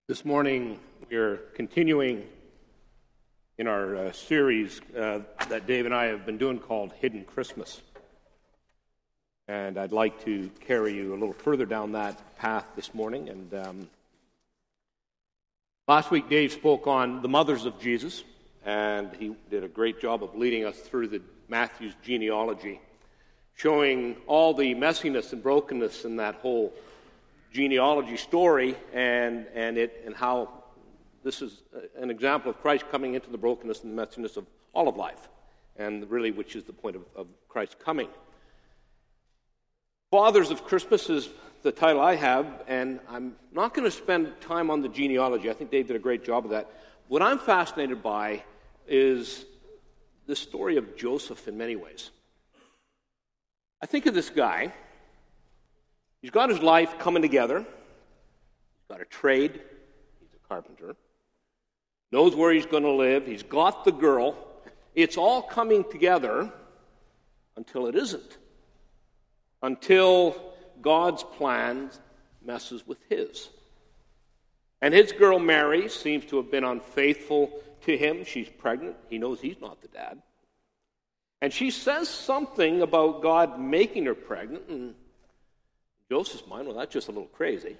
This morning, we're continuing in our series that Dave and I have been doing called Hidden Christmas. And I'd like to carry you a little further down that path this morning. And last week, Dave spoke on the mothers of Jesus, and he did a great job of leading us through the Matthew's genealogy, showing all the messiness and brokenness in that whole genealogy story, and how this is an example of Christ coming into the brokenness and the messiness of all of life, and really which is the point of Christ's coming. Fathers of Christmas is the title I have, and I'm not going to spend time on the genealogy. I think Dave did a great job of that. What I'm fascinated by is the story of Joseph in many ways. I think of this guy. He's got his life coming together. He's got a trade. He's a carpenter. Knows where he's going to live. He's got the girl. It's all coming together until it isn't. Until God's plan messes with his. And his girl Mary seems to have been unfaithful to him. She's pregnant. He knows he's not the dad. And she says something about God making her pregnant, and Joseph's mind, well, that's just a little crazy.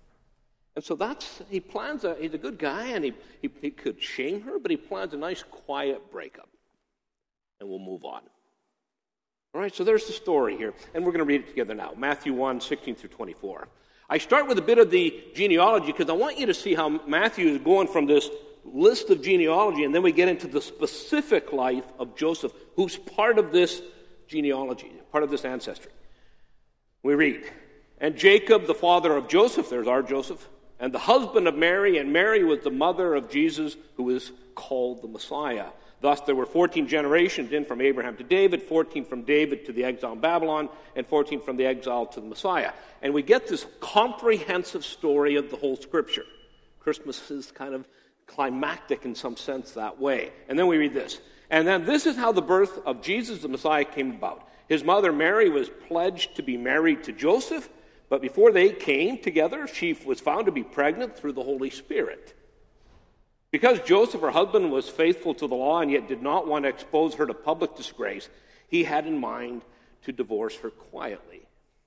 And so he plans, he's a good guy, and he could shame her, but he plans a nice, quiet breakup. And we'll move on. All right, so there's the story here, and we're going to read it together now. Matthew 1, 16 through 24. I start with a bit of the genealogy because I want you to see how Matthew is going from this list of genealogy, and then we get into the specific life of Joseph, who's part of this genealogy, part of this ancestry. We read, "And Jacob, the father of Joseph," there's our Joseph, "and the husband of Mary, and Mary was the mother of Jesus, who is called the Messiah. Thus there were 14 generations in from Abraham to David, 14 from David to the exile in Babylon, and 14 from the exile to the Messiah." And we get this comprehensive story of the whole Scripture. Christmas is kind of climactic in some sense that way. And then we read this. "And then this is how the birth of Jesus the Messiah came about. His mother Mary was pledged to be married to Joseph, but before they came together, she was found to be pregnant through the Holy Spirit. Because Joseph, her husband, was faithful to the law and yet did not want to expose her to public disgrace, he had in mind to divorce her quietly.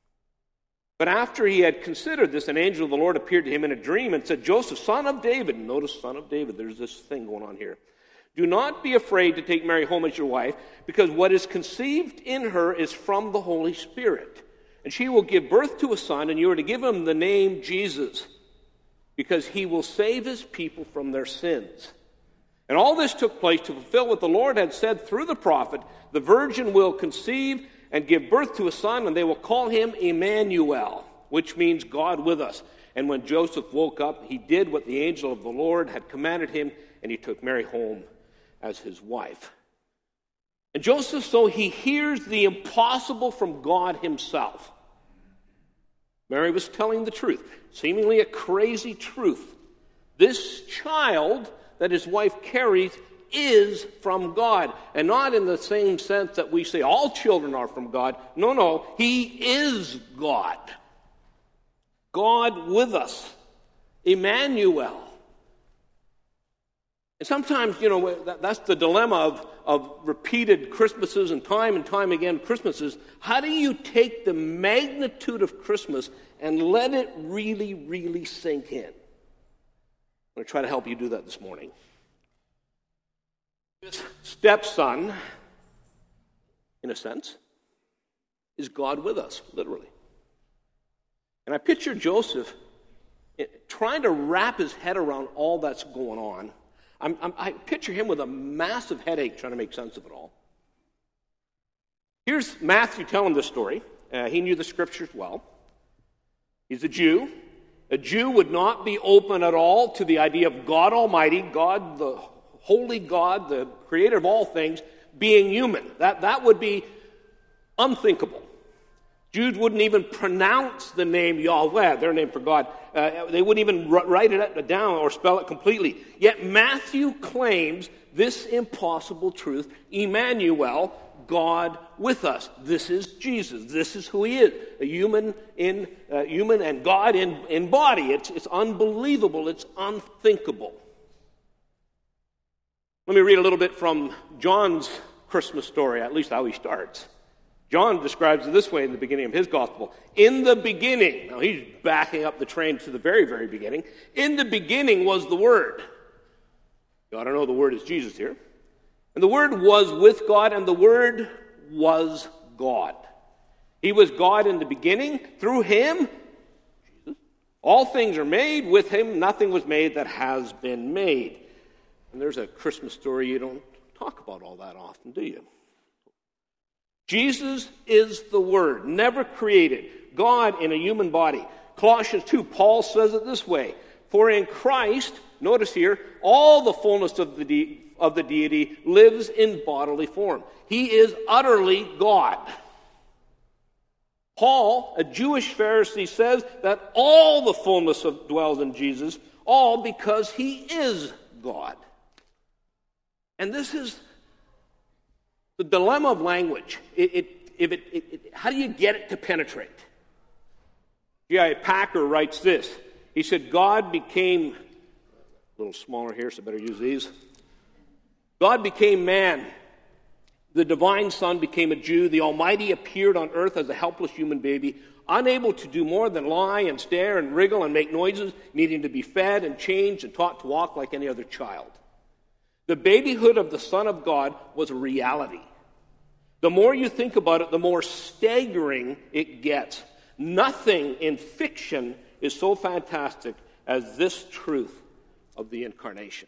But after he had considered this, an angel of the Lord appeared to him in a dream and said, 'Joseph, son of David,'" notice son of David, there's this thing going on here, "'do not be afraid to take Mary home as your wife, because what is conceived in her is from the Holy Spirit. And she will give birth to a son, and you are to give him the name Jesus, because he will save his people from their sins.' And all this took place to fulfill what the Lord had said through the prophet, 'The virgin will conceive and give birth to a son, and they will call him Emmanuel,' which means God with us. And when Joseph woke up, he did what the angel of the Lord had commanded him, and he took Mary home as his wife." And Joseph, so he hears the impossible from God himself. Mary was telling the truth, seemingly a crazy truth. This child that his wife carries is from God. And not in the same sense that we say all children are from God. No, he is God. God with us. Emmanuel. And sometimes, that's the dilemma of repeated Christmases and time again Christmases. How do you take the magnitude of Christmas and let it really, really sink in? I'm going to try to help you do that this morning. This stepson, in a sense, is God with us, literally. And I picture Joseph trying to wrap his head around all that's going on. I picture him with a massive headache trying to make sense of it all. Here's Matthew telling this story. He knew the Scriptures well. He's a Jew. A Jew would not be open at all to the idea of God Almighty, God, the holy God, the creator of all things, being human. That would be unthinkable. Jews wouldn't even pronounce the name Yahweh, their name for God. They wouldn't even write it down or spell it completely. Yet Matthew claims this impossible truth, Emmanuel, God with us. This is Jesus. This is who he is, a human and God in body. It's unbelievable. It's unthinkable. Let me read a little bit from John's Christmas story, at least how he starts. John describes it this way in the beginning of his gospel. In the beginning, now he's backing up the train to the very, very beginning. In the beginning was the Word. You ought to know the Word is Jesus here. And the Word was with God, and the Word was God. He was God in the beginning. Through him, Jesus, all things are made. With him, nothing was made that has been made. And there's a Christmas story you don't talk about all that often, do you? Jesus is the Word, never created, God in a human body. Colossians 2, Paul says it this way, for in Christ, notice here, all the fullness of the deity lives in bodily form. He is utterly God. Paul, a Jewish Pharisee, says that all the fullness dwells in Jesus, all because he is God. And this is the dilemma of language. How do you get it to penetrate? J.I. Packer writes this. He said, God became, a little smaller here, so I better use these. God became man. The divine Son became a Jew. The Almighty appeared on earth as a helpless human baby, unable to do more than lie and stare and wriggle and make noises, needing to be fed and changed and taught to walk like any other child. The babyhood of the Son of God was a reality. The more you think about it, the more staggering it gets. Nothing in fiction is so fantastic as this truth of the incarnation.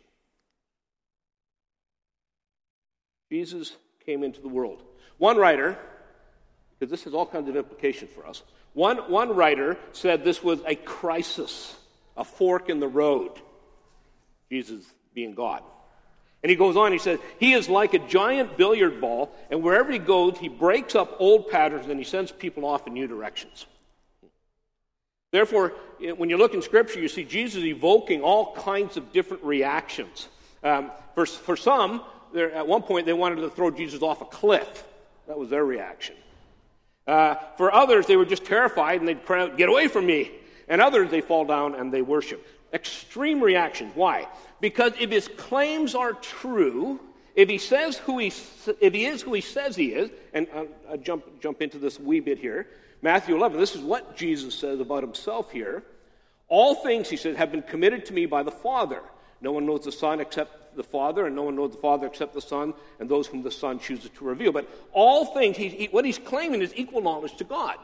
Jesus came into the world. One writer, because this has all kinds of implications for us, one writer said this was a crisis, a fork in the road, Jesus being God. And he goes on, he says, he is like a giant billiard ball, and wherever he goes, he breaks up old patterns and he sends people off in new directions. Therefore, when you look in Scripture, you see Jesus evoking all kinds of different reactions. For some, at one point, they wanted to throw Jesus off a cliff. That was their reaction. For others, they were just terrified and they'd cry out, "Get away from me!" And others, they fall down and they worship. Extreme reactions. Why? Because if his claims are true, if he is who he says he is, and I'll jump into this wee bit here. Matthew 11, this is what Jesus says about himself here. All things, he said, have been committed to me by the Father. No one knows the Son except the Father, and no one knows the Father except the Son, and those whom the Son chooses to reveal. But all things, what he's claiming is equal knowledge to God.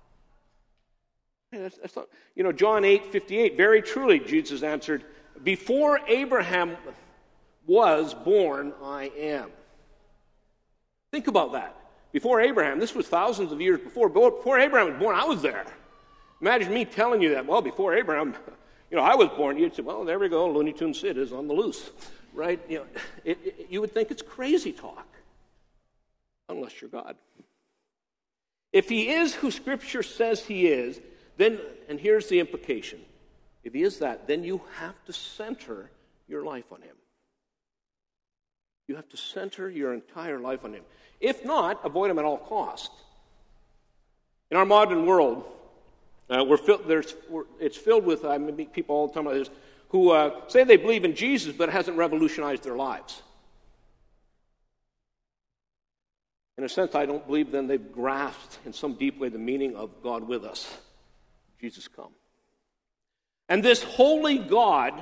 That's not, John 8:58, very truly, Jesus answered, before Abraham was born, I am. Think about that. Before Abraham, this was thousands of years before. Before Abraham was born, I was there. Imagine me telling you that, well, before Abraham, I was born. You'd say, well, there we go, Looney Tunes Sid is on the loose, right? You would think it's crazy talk, unless you're God. If he is who Scripture says he is, then, and here's the implication, if he is that, then you have to center your life on him. You have to center your entire life on him. If not, avoid him at all costs. In our modern world, it's filled with, I meet people all the time like this, who say they believe in Jesus, but it hasn't revolutionized their lives. In a sense, I don't believe then they've grasped in some deep way the meaning of God with us. Jesus come. And this holy God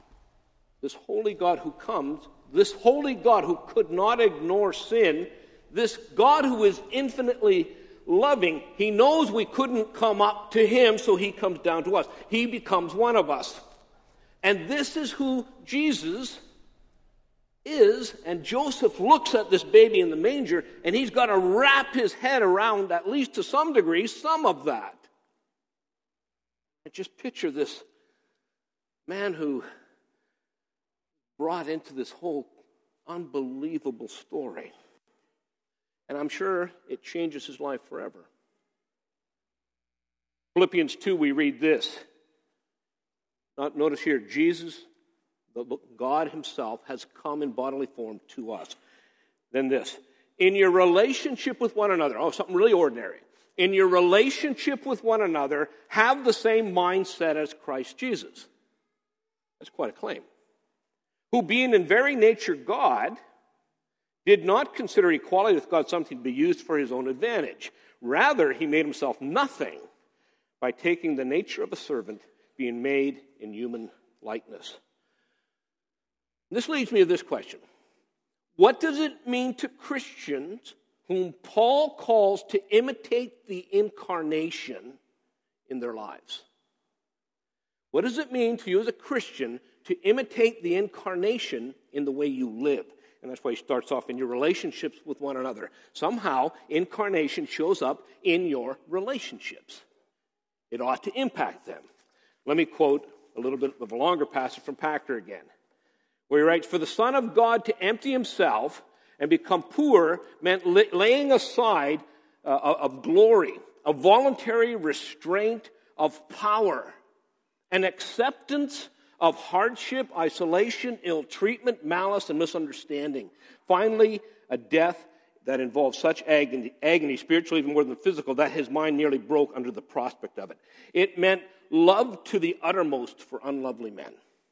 who comes, this holy God who could not ignore sin, this God who is infinitely loving, he knows we couldn't come up to him, so he comes down to us. He becomes one of us. And this is who Jesus is, and Joseph looks at this baby in the manger, and he's got to wrap his head around, at least to some degree, some of that. And just picture this man who brought into this whole unbelievable story. And I'm sure it changes his life forever. Philippians 2, we read this. Notice here, Jesus, God himself, has come in bodily form to us. Then this, in your relationship with one another, something really ordinary, in your relationship with one another, have the same mindset as Christ Jesus. That's quite a claim. Who, being in very nature God, did not consider equality with God something to be used for his own advantage. Rather, he made himself nothing by taking the nature of a servant, being made in human likeness. This leads me to this question. What does it mean to Christians whom Paul calls to imitate the incarnation in their lives? What does it mean to you as a Christian to imitate the incarnation in the way you live? And that's why he starts off in your relationships with one another. Somehow, incarnation shows up in your relationships. It ought to impact them. Let me quote a little bit of a longer passage from Packer again, where he writes, "For the Son of God to empty himself and become poor meant laying aside of glory, a voluntary restraint of power, an acceptance of hardship, isolation, ill treatment, malice, and misunderstanding. Finally, a death that involved such agony, spiritual even more than physical, that his mind nearly broke under the prospect of it. It meant love to the uttermost for unlovely men.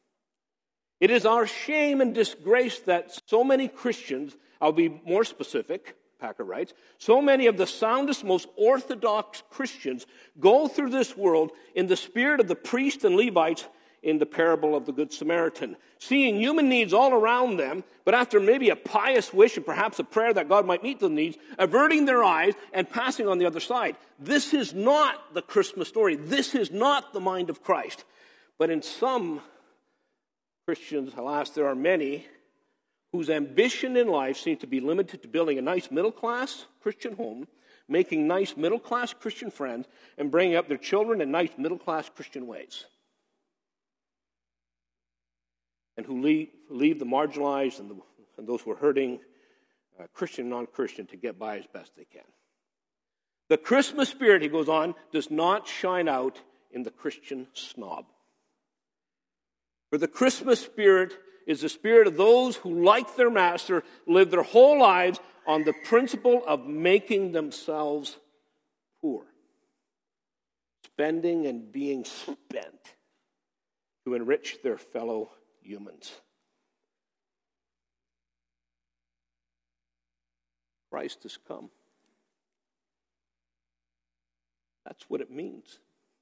It is our shame and disgrace that so many Christians, I'll be more specific, Packer writes, so many of the soundest, most orthodox Christians go through this world in the spirit of the priests and Levites in the parable of the Good Samaritan, seeing human needs all around them, but after maybe a pious wish and perhaps a prayer that God might meet the needs, averting their eyes and passing on the other side. This is not the Christmas story. This is not the mind of Christ. But in some Christians, alas, there are many whose ambition in life seems to be limited to building a nice middle-class Christian home, making nice middle-class Christian friends, and bringing up their children in nice middle-class Christian ways. And who leave the marginalized and those who are hurting, Christian and non-Christian, to get by as best they can. The Christmas spirit, he goes on, does not shine out in the Christian snob. For the Christmas spirit is the spirit of those who, like their master, live their whole lives on the principle of making themselves poor, spending and being spent to enrich their fellow humans. Christ has come. That's what it means.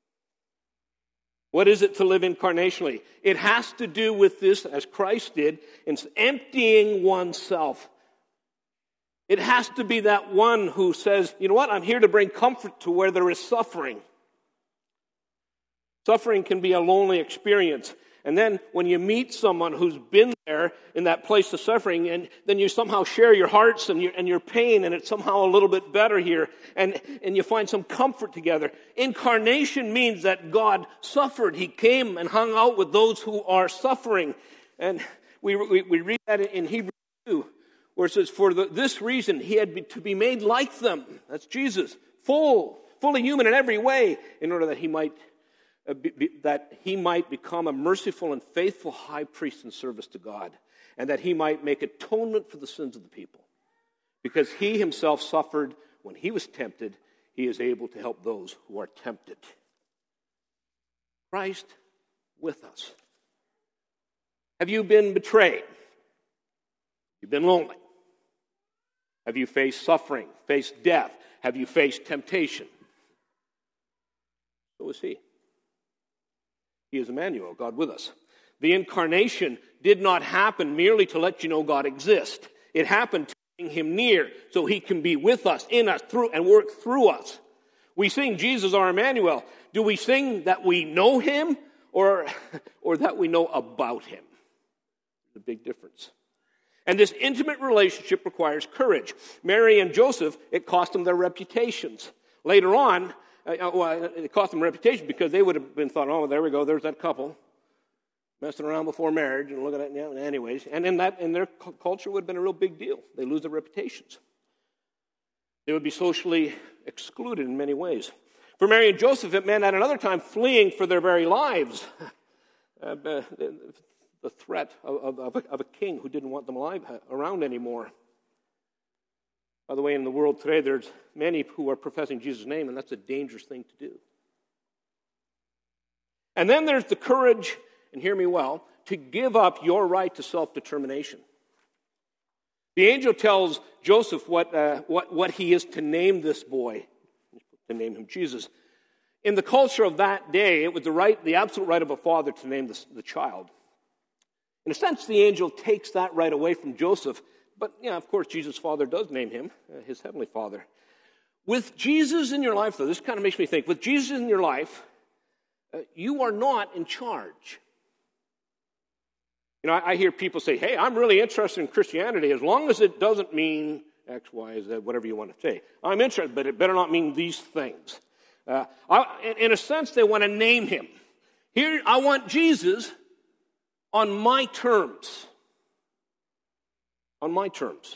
What is it to live incarnationally? It has to do with this, as Christ did, in emptying oneself. It has to be that one who says, you know what, I'm here to bring comfort to where there is suffering. Suffering can be a lonely experience. And then when you meet someone who's been there in that place of suffering, and then you somehow share your hearts and your pain, and it's somehow a little bit better here, and you find some comfort together. Incarnation means that God suffered. He came and hung out with those who are suffering. And we read that in Hebrews 2, where it says, for this reason he had to be made like them. That's Jesus, fully human in every way, in order that he might become a merciful and faithful high priest in service to God, and that he might make atonement for the sins of the people. Because he himself suffered when he was tempted, he is able to help those who are tempted. Christ with us. Have you been betrayed? You've been lonely? Have you faced suffering, faced death? Have you faced temptation? So is he. He is Emmanuel, God with us. The incarnation did not happen merely to let you know God exists. It happened to bring him near so he can be with us, in us, through, and work through us. We sing Jesus our Emmanuel. Do we sing that we know him or that we know about him? There's a big difference. And this intimate relationship requires courage. Mary and Joseph, it cost them their reputations. Later on, it cost them reputation because they would have been thought, oh, there we go, there's that couple messing around before marriage and looking at it. Anyways, and in their culture would have been a real big deal. They lose their reputations. They would be socially excluded in many ways. For Mary and Joseph, it meant at another time fleeing for their very lives. The threat of a king who didn't want them alive around anymore. By the way, in the world today, there's many who are professing Jesus' name, and that's a dangerous thing to do. And then there's the courage, and hear me well, to give up your right to self-determination. The angel tells Joseph what he is to name this boy, to name him Jesus. In the culture of that day, it was the absolute right of a father to name the child. In a sense, the angel takes that right away from Joseph. But, of course, Jesus' father does name him, his heavenly father. With Jesus in your life, though, this kind of makes me think, with Jesus in your life, you are not in charge. I hear people say, hey, I'm really interested in Christianity as long as it doesn't mean X, Y, Z, whatever you want to say. I'm interested, but it better not mean these things. In a sense, they want to name him. Here, I want Jesus on my terms. On my terms.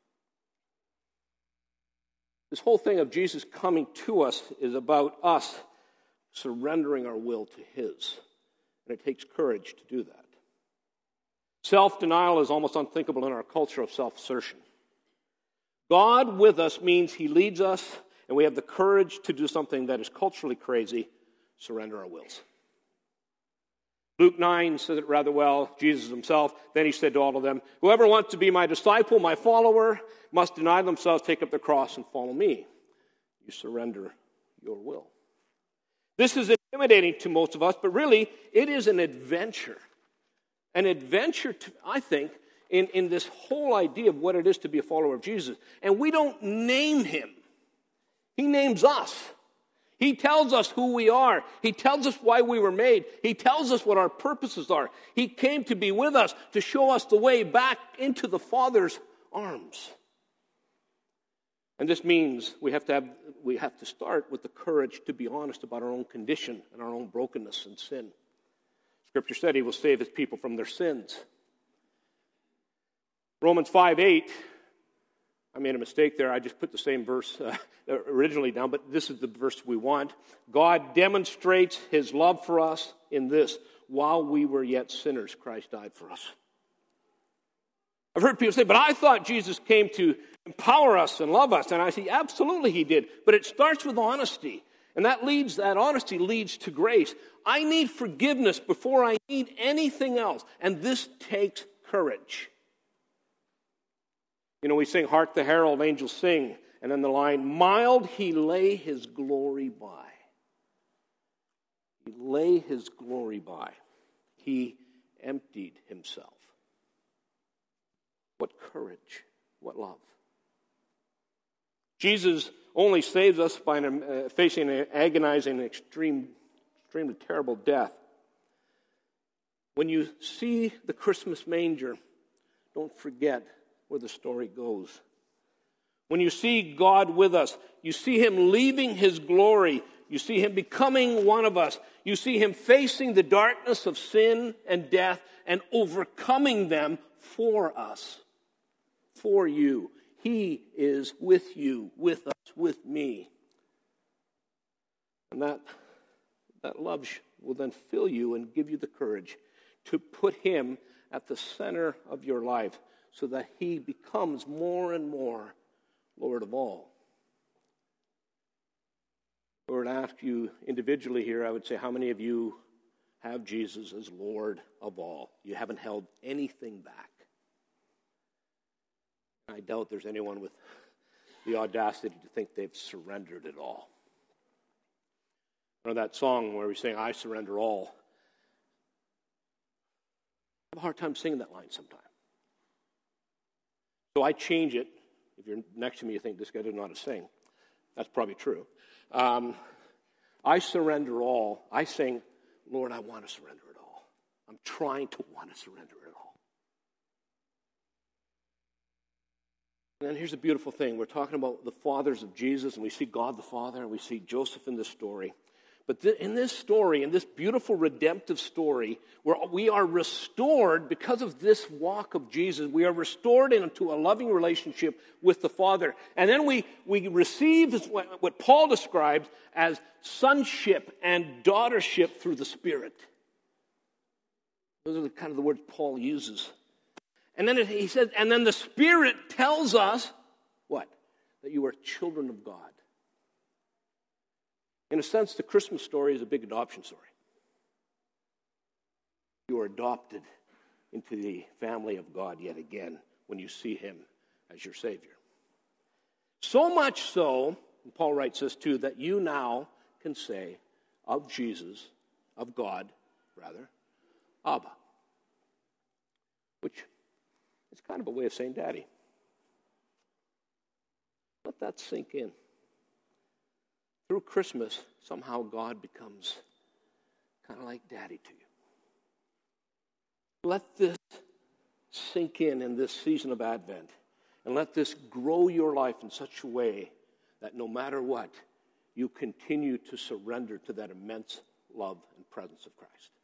This whole thing of Jesus coming to us is about us surrendering our will to his. And it takes courage to do that. Self-denial is almost unthinkable in our culture of self-assertion. God with us means he leads us, and we have the courage to do something that is culturally crazy, surrender our wills. Luke 9 says it rather well, Jesus himself. Then he said to all of them, whoever wants to be my disciple, my follower, must deny themselves, take up their cross, and follow me. You surrender your will. This is intimidating to most of us, but really, it is an adventure. An adventure, I think, in this whole idea of what it is to be a follower of Jesus. And we don't name him. He names us. He tells us who we are. He tells us why we were made. He tells us what our purposes are. He came to be with us, to show us the way back into the Father's arms. And this means we have to start with the courage to be honest about our own condition and our own brokenness and sin. Scripture said he will save his people from their sins. Romans 5:8. I made a mistake there. I just put the same verse originally down, but this is the verse we want. God demonstrates his love for us in this: while we were yet sinners, Christ died for us. I've heard people say, but I thought Jesus came to empower us and love us. And I say, absolutely he did. But it starts with honesty. And that honesty leads to grace. I need forgiveness before I need anything else. And this takes courage. We sing, hark the herald angels sing. And then the line, mild he lay his glory by. He lay his glory by. He emptied himself. What courage, what love. Jesus only saves us by facing an agonizing, extremely terrible death. When you see the Christmas manger, don't forget where the story goes. When you see God with us, you see him leaving his glory. You see him becoming one of us. You see him facing the darkness of sin and death and overcoming them for us, for you. He is with you, with us, with me. And that love will then fill you and give you the courage to put him at the center of your life so that he becomes more and more Lord of all. If I were to ask you individually here, I would say, how many of you have Jesus as Lord of all? You haven't held anything back. I doubt there's anyone with the audacity to think they've surrendered it all. You know that song where we sing, I surrender all. I have a hard time singing that line sometimes. So I change it. If you're next to me, you think this guy doesn't know how to sing. That's probably true. I surrender all. I sing, Lord, I want to surrender it all. I'm trying to want to surrender it all. And then here's the beautiful thing. We're talking about the fathers of Jesus, and we see God the Father, and we see Joseph in this story. But in this story, in this beautiful redemptive story, where we are restored because of this walk of Jesus, we are restored into a loving relationship with the Father. And then we receive what Paul describes as sonship and daughtership through the Spirit. Those are kind of the words Paul uses. And then he says, and then the Spirit tells us, what? that you are children of God. In a sense, the Christmas story is a big adoption story. You are adopted into the family of God yet again when you see him as your Savior. So much so, and Paul writes this too, that you now can say of Jesus, of God, rather, Abba, which is kind of a way of saying Daddy. Let that sink in. Through Christmas, somehow God becomes kind of like Daddy to you. Let this sink in this season of Advent, and let this grow your life in such a way that no matter what, you continue to surrender to that immense love and presence of Christ.